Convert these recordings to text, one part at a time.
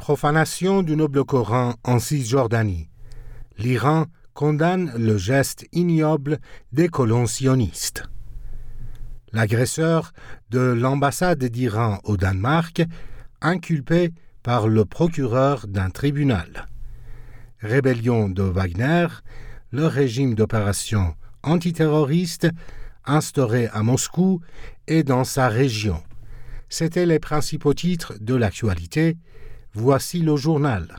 Profanation du noble Coran en Cisjordanie. L'Iran condamne le geste ignoble des colons sionistes. L'agresseur de l'ambassade d'Iran au Danemark, inculpé par le procureur d'un tribunal. Rébellion de Wagner, le régime d'opération antiterroriste instauré à Moscou et dans sa région. C'étaient les principaux titres de l'actualité. Voici le journal.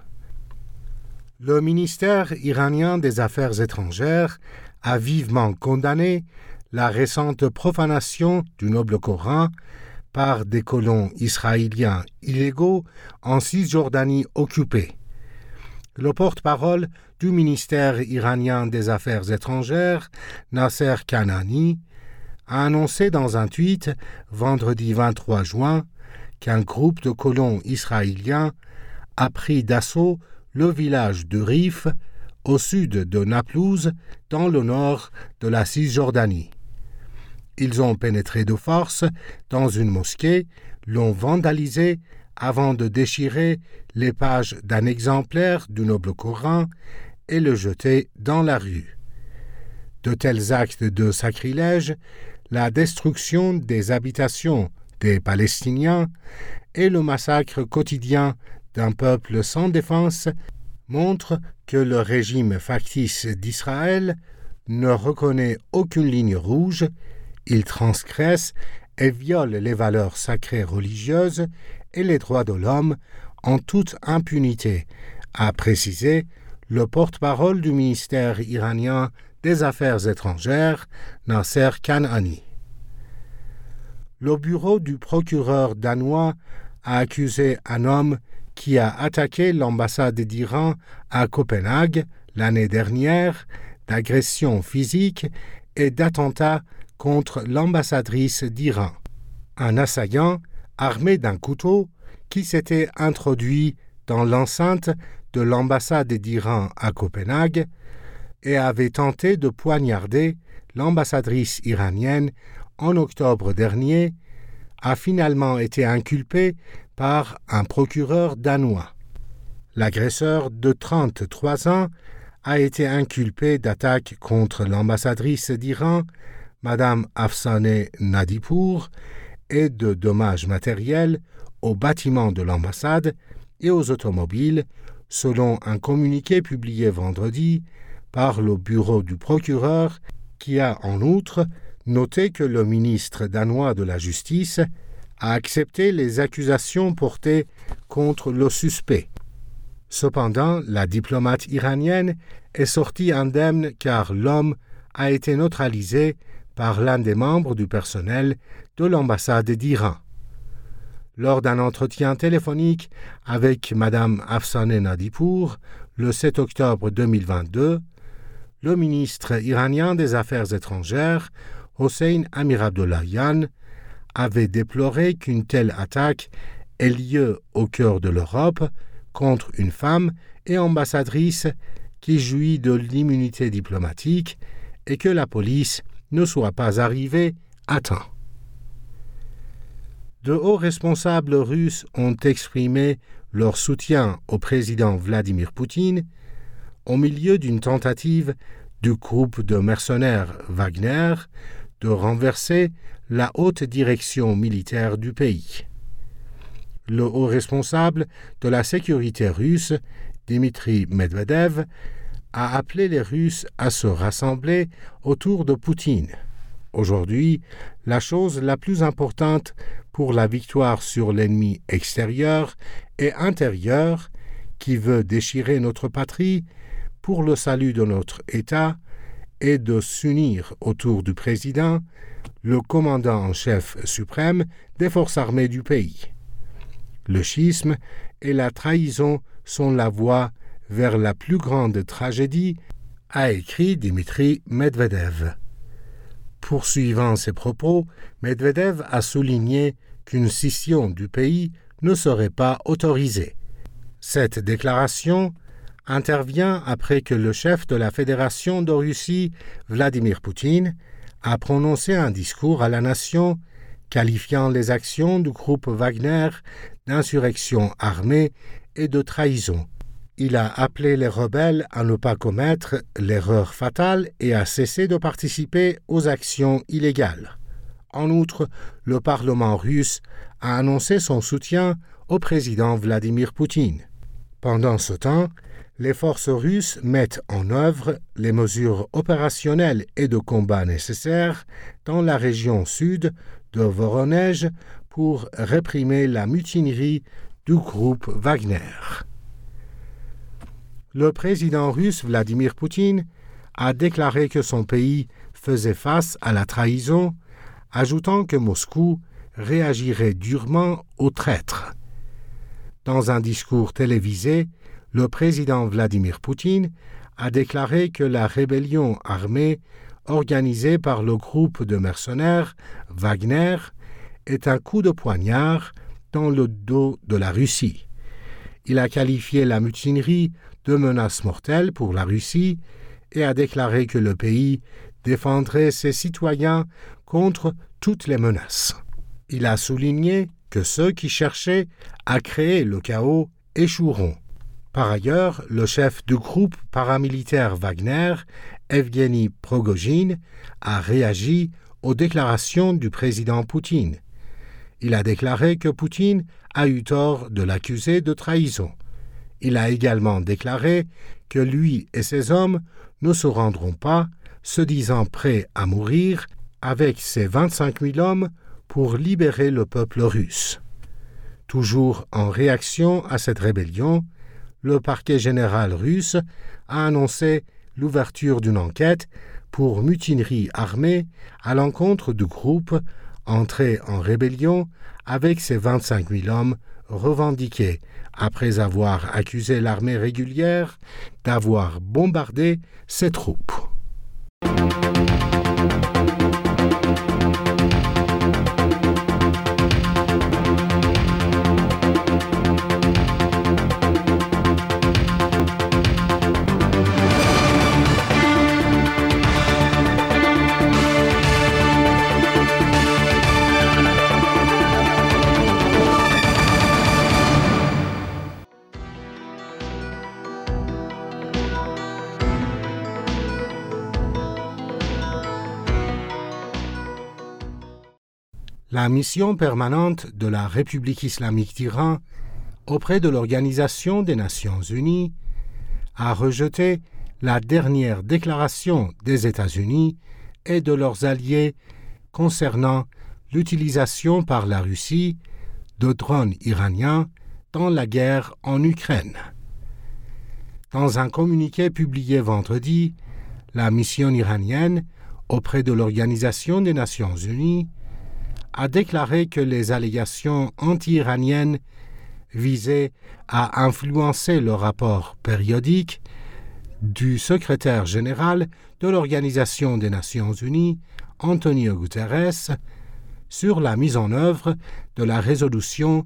Le ministère iranien des Affaires étrangères a vivement condamné la récente profanation du noble Coran par des colons israéliens illégaux en Cisjordanie occupée. Le porte-parole du ministère iranien des Affaires étrangères, Nasser Kanani, a annoncé dans un tweet vendredi 23 juin qu'un groupe de colons israéliens a pris d'assaut le village de Rif, au sud de Naplouse, dans le nord de la Cisjordanie. Ils ont pénétré de force dans une mosquée, l'ont vandalisé avant de déchirer les pages d'un exemplaire du noble Coran et le jeter dans la rue. De tels actes de sacrilège, la destruction des habitations des Palestiniens et le massacre quotidien d'un peuple sans défense montrent que le régime factice d'Israël ne reconnaît aucune ligne rouge, il transgresse et viole les valeurs sacrées religieuses et les droits de l'homme en toute impunité, a précisé le porte-parole du ministère iranien des Affaires étrangères, Nasser Kanani. Le bureau du procureur danois a accusé un homme qui a attaqué l'ambassade d'Iran à Copenhague l'année dernière d'agression physique et d'attentat contre l'ambassadrice d'Iran. Un assaillant armé d'un couteau qui s'était introduit dans l'enceinte de l'ambassade d'Iran à Copenhague et avait tenté de poignarder l'ambassadrice iranienne en octobre dernier, a finalement été inculpé par un procureur danois. L'agresseur de 33 ans a été inculpé d'attaque contre l'ambassadrice d'Iran, Madame Afsaneh Nadipour, et de dommages matériels aux bâtiments de l'ambassade et aux automobiles, selon un communiqué publié vendredi par le bureau du procureur, qui a en outre noté que le ministre danois de la Justice a accepté les accusations portées contre le suspect. Cependant, la diplomate iranienne est sortie indemne car l'homme a été neutralisé par l'un des membres du personnel de l'ambassade d'Iran. Lors d'un entretien téléphonique avec Madame Afsaneh Nadipour le 7 octobre 2022, le ministre iranien des Affaires étrangères, Hossein Amir-Abdollahian, avait déploré qu'une telle attaque ait lieu au cœur de l'Europe contre une femme et ambassadrice qui jouit de l'immunité diplomatique et que la police ne soit pas arrivée à temps. De hauts responsables russes ont exprimé leur soutien au président Vladimir Poutine au milieu d'une tentative du groupe de mercenaires Wagner de renverser la haute direction militaire du pays. Le haut responsable de la sécurité russe, Dmitri Medvedev, a appelé les Russes à se rassembler autour de Poutine. Aujourd'hui, la chose la plus importante pour la victoire sur l'ennemi extérieur et intérieur qui veut déchirer notre patrie pour le salut de notre État est de s'unir autour du président, le commandant en chef suprême des forces armées du pays. Le schisme et la trahison sont la voie vers la plus grande tragédie, a écrit Dmitri Medvedev. Poursuivant ses propos, Medvedev a souligné qu'une scission du pays ne serait pas autorisée. Cette déclaration intervient après que le chef de la Fédération de Russie, Vladimir Poutine, a prononcé un discours à la nation qualifiant les actions du groupe Wagner d'insurrection armée et de trahison. Il a appelé les rebelles à ne pas commettre l'erreur fatale et à cesser de participer aux actions illégales. En outre, le Parlement russe a annoncé son soutien au président Vladimir Poutine. Pendant ce temps, les forces russes mettent en œuvre les mesures opérationnelles et de combat nécessaires dans la région sud de Voronej pour réprimer la mutinerie du groupe Wagner. Le président russe Vladimir Poutine a déclaré que son pays faisait face à la trahison, ajoutant que Moscou réagirait durement aux traîtres. Dans un discours télévisé, le président Vladimir Poutine a déclaré que la rébellion armée organisée par le groupe de mercenaires Wagner est un coup de poignard dans le dos de la Russie. Il a qualifié la mutinerie de menace mortelle pour la Russie et a déclaré que le pays défendrait ses citoyens contre toutes les menaces. Il a souligné que ceux qui cherchaient à créer le chaos échoueront. Par ailleurs, le chef du groupe paramilitaire Wagner, Evgeny Prigojine, a réagi aux déclarations du président Poutine. Il a déclaré que Poutine a eu tort de l'accuser de trahison. Il a également déclaré que lui et ses hommes ne se rendront pas, se disant prêts à mourir, avec ses 25 000 hommes pour libérer le peuple russe. Toujours en réaction à cette rébellion, le parquet général russe a annoncé l'ouverture d'une enquête pour mutinerie armée à l'encontre du groupe entré en rébellion avec ses 25 000 hommes revendiqués après avoir accusé l'armée régulière d'avoir bombardé ses troupes. La mission permanente de la République islamique d'Iran auprès de l'Organisation des Nations Unies a rejeté la dernière déclaration des États-Unis et de leurs alliés concernant l'utilisation par la Russie de drones iraniens dans la guerre en Ukraine. Dans un communiqué publié vendredi, la mission iranienne auprès de l'Organisation des Nations Unies a déclaré que les allégations anti-iraniennes visaient à influencer le rapport périodique du secrétaire général de l'Organisation des Nations Unies, Antonio Guterres, sur la mise en œuvre de la résolution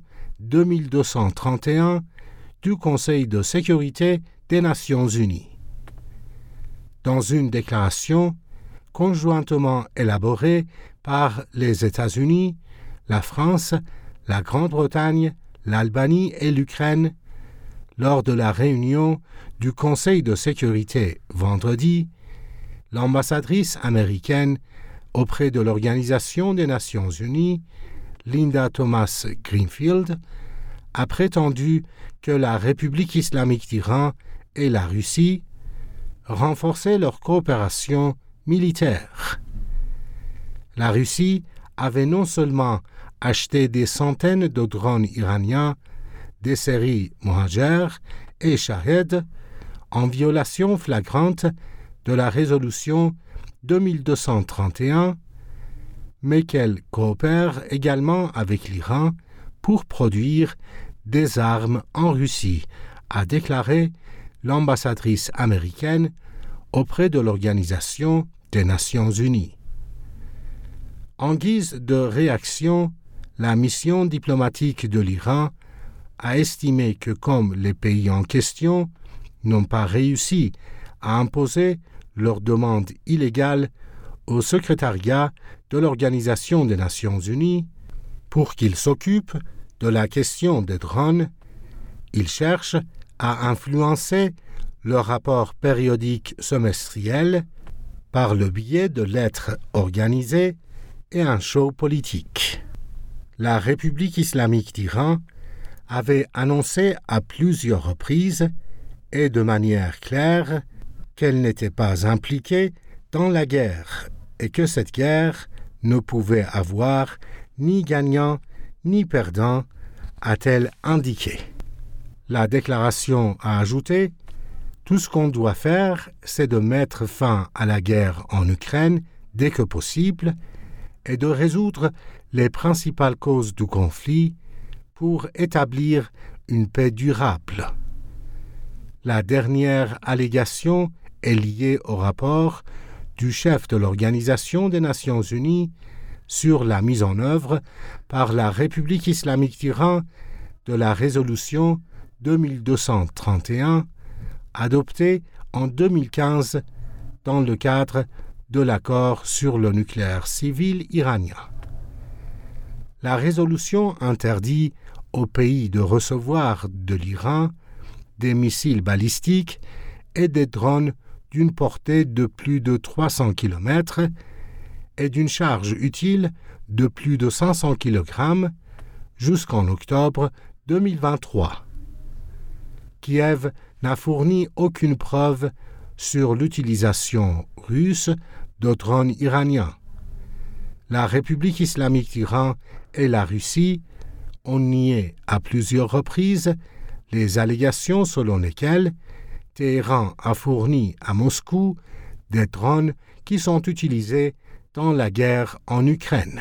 2231 du Conseil de sécurité des Nations Unies. Dans une déclaration conjointement élaborée par les États-Unis, la France, la Grande-Bretagne, l'Albanie et l'Ukraine, lors de la réunion du Conseil de sécurité vendredi, l'ambassadrice américaine auprès de l'Organisation des Nations Unies, Linda Thomas-Greenfield, a prétendu que la République islamique d'Iran et la Russie renforçaient leur coopération militaire. La Russie avait non seulement acheté des centaines de drones iraniens des séries Mohajer et Shahed en violation flagrante de la résolution 2231, mais qu'elle coopère également avec l'Iran pour produire des armes en Russie, a déclaré l'ambassadrice américaine auprès de l'Organisation des Nations Unies. En guise de réaction, la mission diplomatique de l'Iran a estimé que comme les pays en question n'ont pas réussi à imposer leur demande illégale au secrétariat de l'Organisation des Nations Unies pour qu'il s'occupe de la question des drones, Il cherche à influencer le rapport périodique semestriel par le biais de lettres organisées et un show politique. La République islamique d'Iran avait annoncé à plusieurs reprises et de manière claire qu'elle n'était pas impliquée dans la guerre et que cette guerre ne pouvait avoir ni gagnant ni perdant, a-t-elle indiqué. La déclaration a ajouté « Tout ce qu'on doit faire, c'est de mettre fin à la guerre en Ukraine dès que possible et de résoudre les principales causes du conflit pour établir une paix durable. » La dernière allégation est liée au rapport du chef de l'Organisation des Nations Unies sur la mise en œuvre par la République islamique d'Iran de la résolution 2231 adoptée en 2015 dans le cadre de l'accord sur le nucléaire civil iranien. La résolution interdit au pays de recevoir de l'Iran des missiles balistiques et des drones d'une portée de plus de 300 km et d'une charge utile de plus de 500 kg jusqu'en octobre 2023. Kiev n'a fourni aucune preuve sur l'utilisation russe de drones iraniens. La République islamique d'Iran et la Russie ont nié à plusieurs reprises les allégations selon lesquelles Téhéran a fourni à Moscou des drones qui sont utilisés dans la guerre en Ukraine.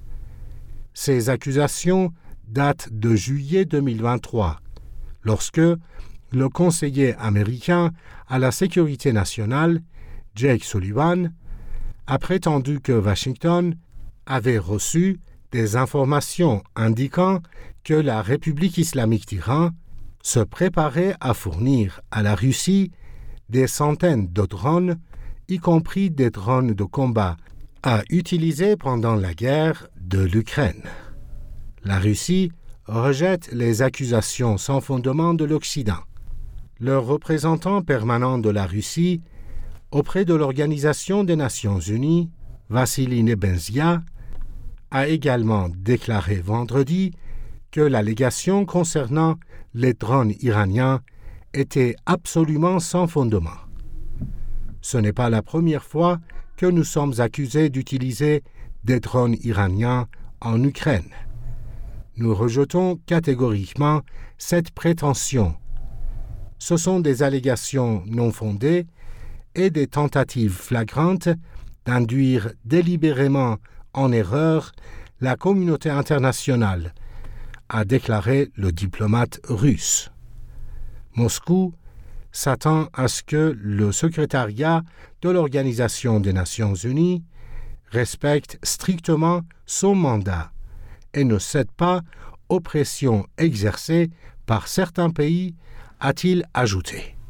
Ces accusations datent de juillet 2023, lorsque le conseiller américain à la sécurité nationale, Jake Sullivan, a prétendu que Washington avait reçu des informations indiquant que la République islamique d'Iran se préparait à fournir à la Russie des centaines de drones, y compris des drones de combat à utiliser pendant la guerre de l'Ukraine. La Russie rejette les accusations sans fondement de l'Occident. Le représentant permanent de la Russie auprès de l'Organisation des Nations Unies, Vassily Nebenzia, a également déclaré vendredi que l'allégation concernant les drones iraniens était absolument sans fondement. Ce n'est pas la première fois que nous sommes accusés d'utiliser des drones iraniens en Ukraine. Nous rejetons catégoriquement cette prétention. Ce sont des allégations non fondées et des tentatives flagrantes d'induire délibérément en erreur la communauté internationale, a déclaré le diplomate russe. Moscou s'attend à ce que le secrétariat de l'Organisation des Nations Unies respecte strictement son mandat et ne cède pas aux pressions exercées par certains pays, a-t-il ajouté.